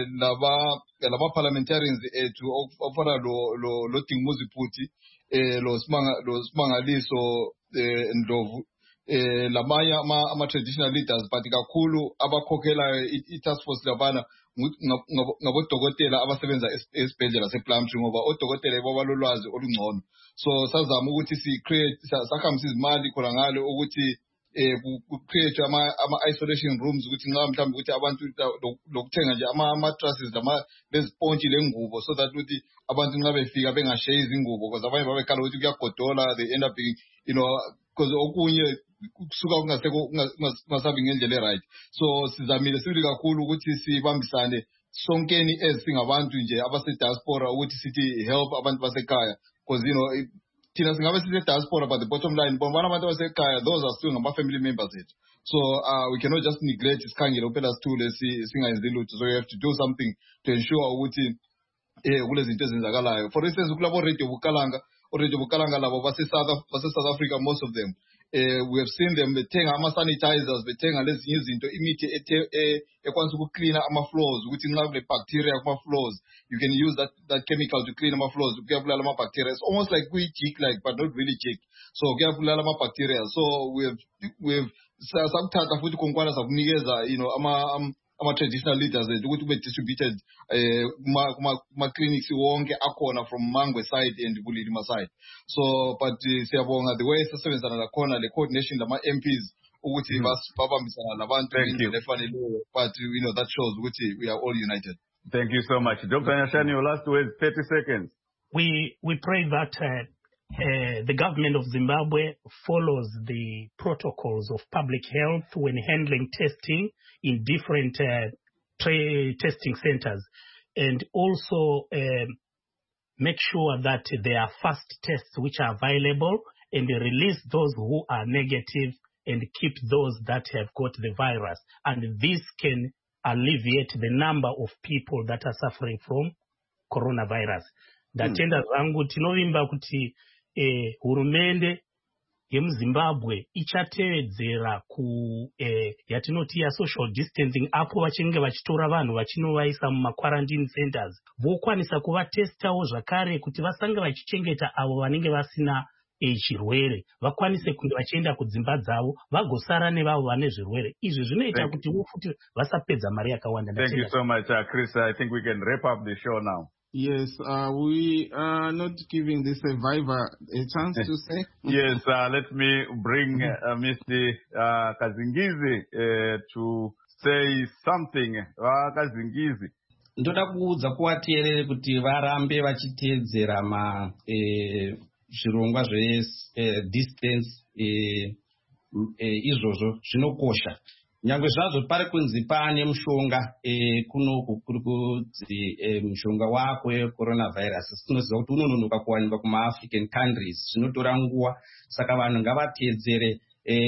laba parliamentarians ethu ofana lo Dingmuzi Phuthi lo Simangaliso Ndlovu lamanye ama-traditional leaders but kakhulu abakhokhela i-task force labana ngabodokotela abasebenza esibhedlela sePlumtree ngoba odokotela babalolwazi olungcono so sazama ukuthi sakhambisa izimali khona ngale ukuthi ku-create ama-isolation rooms ukuthi nxa mhlawumbe ukuthi abantu lokuthenga nje ama-mattresses lezipontshi lengubo so that ukuthi abantu nxa befika bengasheyi izingubo because abanye babekhala ukuthi kuyagodola they end up being, because okunye kusuka kungasabi ngendlela e-right so sizamile sibili kakhulu ukuthi sibambisane sonkeni esingabantu nje abase-diaspora ukuthi sithi help abantu basekhaya because thina singabe sise-diaspora but the bottom line bona abantu basekhaya those are still ngama-family members ethu so we cannot just neglect isikhangele kuphela sithule singayenzi lutho so we have to do something to ensure ukuthi kulezi zinto ezenzakalayo for instance kulabo Radio Bukalanga labo base-South Africa most of them we have seen them bethenga ama-sanitizers bethenga lezinye izinto imithi ekwanisa ukucleana ama-floors ukuthi nxa kune-bacteria kuma-floors you can use that chemical to clean ama-floors kuyabulala ama-bacteria it's almost like kuyi-jig like but not really jig so kuyabulala ama-bacteria so we've sakuthatha futhi khonkwana sakunikeza ama-traditional leaders ethu ukuthi kube distributed kuma-clinics wonke akhona from Mangwe side and Bulilima side so but siyabonga the way sasebenzana lakhona le coordination lama-MPs ukuthi babambisana labantu ngendlela efaneleyo but that shows ukuthi we are all united. Thank you so much. Dr. Nyashane, your last words, 30 seconds. We pray that the government of Zimbabwe follows the protocols of public health when handling testing in different testing centers, and also make sure that there are fast tests which are available and release those who are negative and keep those that have got the virus. And this can alleviate the number of people that are suffering from coronavirus. Ndatenda zangu tinovimba kuti hurumende yemuZimbabwe ichatevedzera yatinoti ya social distancing apo vachinge vachitora vanhu vachinovaisa muma-quarantine centers vokwanisa kuvatestawo zvakare kuti vasange vachichengeta avo vanenge vasina chirwere vakwanise kunge vachienda kudzimba dzavo vagosara nevavo vane zvirwere izvi zvinoita kuti futi vasapedza mari yakawanda. Thank you so much, Chris. I think we can wrap up the show now. Yes, we are not giving the survivor a chance to say. Yes, let me bring Mr. Kazingizi to say something. Kazingizi. Ndoda kuudza kuvateereri kuti varambe vachiteedzera zvirongwa distance izvozvo zvinokosha. Nyangwe zvazvo pari kunzi pane mushonga kunoku kuri kunzi mushonga wako wecoronavirus tinoziva kuti unononoka kuwanikwa kuma-African countries zvinotora nguva saka vanhu ngavateedzere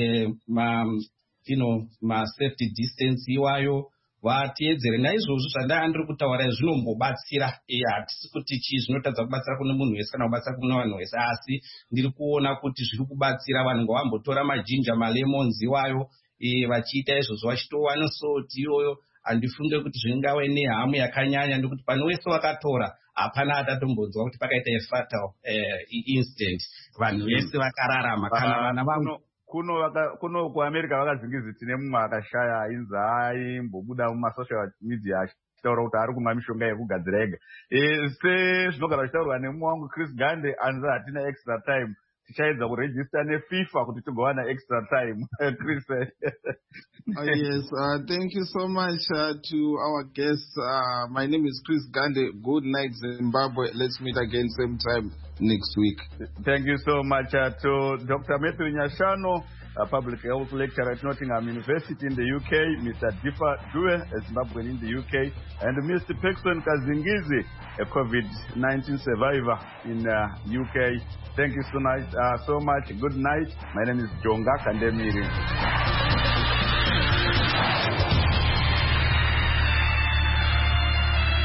ma-safety distance iwayo vateedzere. Naizvozvo zvandanga ndiri kutaura zvinombobatsira hatisi kuti zvinotadza kubatsira kune munhu wese kana kubatsira kune vanhu vese asi ndiri kuona kuti zviri kubatsira vanhu ngavambotora majinja malemons iwayo vachiita izvozvo vachitowana soti iyoyo handifunge kuti zvingave nehamu yakanyanya nekuti pano wese vakatora hapana atatombonzwa kuti pakaita fatal incident vanhu vese vakararama kana vana vangu kuno kuAmerica vakazingizi tine mumwe akashaya ainzi aimbobuda mumasocial media achitaura kuti ari kumwa mishonga yekugadzira ega sezvinogara zvichitaurwa nemumwe wangu Chris Gande anzi hatina extra time tichaedza kurejista neFIFA kuti tigowana extra time. Chris. Yes, thank you so much to our guests. My name is Chris Gande. Good night, Zimbabwe. Let's meet again same time next week. Thank you so much to Dr. Matthew Nyashane, a public health lecturer at Nottingham University in the UK, Mr. Difa Due, a Zimbabwean in the UK, and Mr. Paxton Kazingizi, a COVID-19 survivor in UK. Thank you so much. Good night. My name is Jonga Kandemiri.